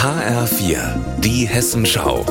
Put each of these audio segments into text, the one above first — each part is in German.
HR4, die Hessenschau.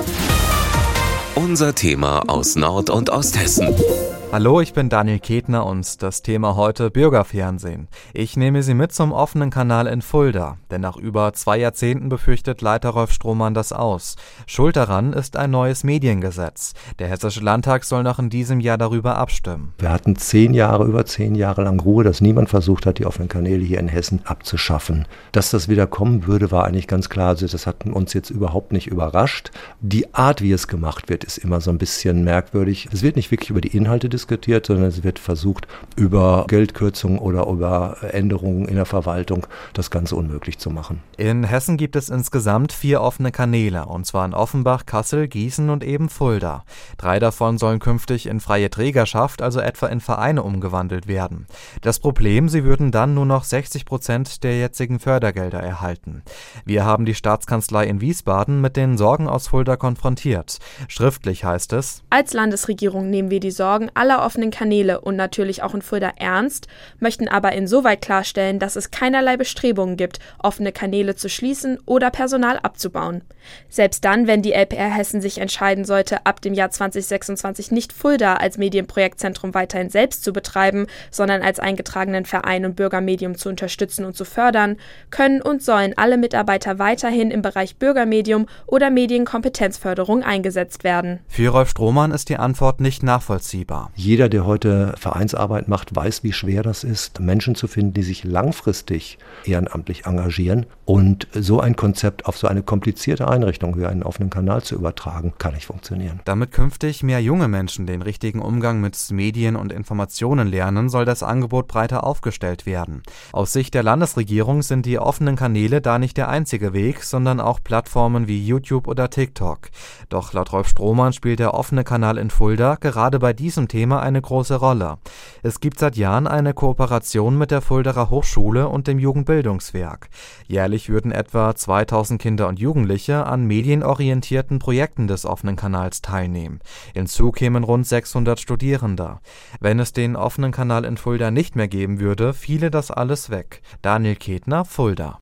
Unser Thema aus Nord- und Osthessen. Hallo, ich bin Daniel Ketner und das Thema heute Bürgerfernsehen. Ich nehme Sie mit zum offenen Kanal in Fulda, denn nach über 2 Jahrzehnten befürchtet Leiter Rolf Strohmann das aus. Schuld daran ist ein neues Mediengesetz. Der Hessische Landtag soll noch in diesem Jahr darüber abstimmen. Wir hatten über 10 Jahre lang Ruhe, dass niemand versucht hat, die offenen Kanäle hier in Hessen abzuschaffen. Dass das wieder kommen würde, war eigentlich ganz klar. Also das hat uns jetzt überhaupt nicht überrascht. Die Art, wie es gemacht wird, ist immer so ein bisschen merkwürdig. Es wird nicht wirklich über die Inhalte diskutiert, sondern es wird versucht, über Geldkürzungen oder über Änderungen in der Verwaltung das Ganze unmöglich zu machen. In Hessen gibt es insgesamt 4 offene Kanäle, und zwar in Offenbach, Kassel, Gießen und eben Fulda. 3 davon sollen künftig in freie Trägerschaft, also etwa in Vereine, umgewandelt werden. Das Problem, sie würden dann nur noch 60% der jetzigen Fördergelder erhalten. Wir haben die Staatskanzlei in Wiesbaden mit den Sorgen aus Fulda konfrontiert. Schriftlich heißt es: Als Landesregierung nehmen wir die Sorgen aller offenen Kanäle und natürlich auch in Fulda ernst, möchten aber insoweit klarstellen, dass es keinerlei Bestrebungen gibt, offene Kanäle zu schließen oder Personal abzubauen. Selbst dann, wenn die LPR Hessen sich entscheiden sollte, ab dem Jahr 2026 nicht Fulda als Medienprojektzentrum weiterhin selbst zu betreiben, sondern als eingetragenen Verein und Bürgermedium zu unterstützen und zu fördern, können und sollen alle Mitarbeiter weiterhin im Bereich Bürgermedium oder Medienkompetenzförderung eingesetzt werden. Für Rolf Strohmann ist die Antwort nicht nachvollziehbar. Jeder, der heute Vereinsarbeit macht, weiß, wie schwer das ist, Menschen zu finden, die sich langfristig ehrenamtlich engagieren. Und so ein Konzept auf so eine komplizierte Einrichtung wie einen offenen Kanal zu übertragen, kann nicht funktionieren. Damit künftig mehr junge Menschen den richtigen Umgang mit Medien und Informationen lernen, soll das Angebot breiter aufgestellt werden. Aus Sicht der Landesregierung sind die offenen Kanäle da nicht der einzige Weg, sondern auch Plattformen wie YouTube oder TikTok. Doch laut Rolf Strohmann spielt der offene Kanal in Fulda gerade bei diesem Thema eine große Rolle. Es gibt seit Jahren eine Kooperation mit der Fuldaer Hochschule und dem Jugendbildungswerk. Jährlich würden etwa 2000 Kinder und Jugendliche an medienorientierten Projekten des offenen Kanals teilnehmen. Hinzu kämen rund 600 Studierende. Wenn es den offenen Kanal in Fulda nicht mehr geben würde, fiele das alles weg. Daniel Ketner, Fulda.